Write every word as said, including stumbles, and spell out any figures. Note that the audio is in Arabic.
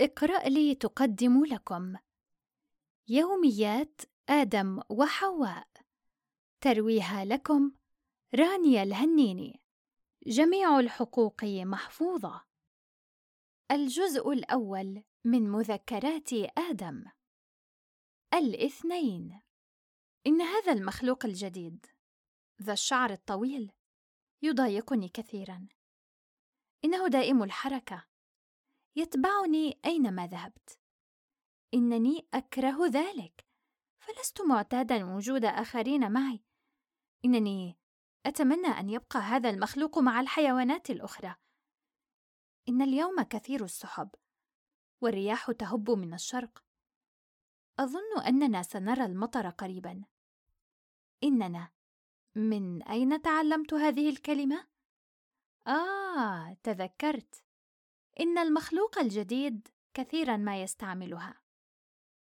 اقرأ لي تقدم لكم يوميات آدم وحواء، ترويها لكم رانيا الهنيني. جميع الحقوق محفوظة. الجزء الأول من مذكرات آدم. الاثنين. إن هذا المخلوق الجديد ذا الشعر الطويل يضايقني كثيراً. إنه دائم الحركة، يتبعني أينما ذهبت. إنني أكره ذلك، فلست معتاداً وجود آخرين معي. إنني أتمنى أن يبقى هذا المخلوق مع الحيوانات الأخرى. إن اليوم كثير السحب، والرياح تهب من الشرق. أظن أننا سنرى المطر قريباً. إننا، من أين تعلمت هذه الكلمة؟ آه، تذكرت. إن المخلوق الجديد كثيراً ما يستعملها.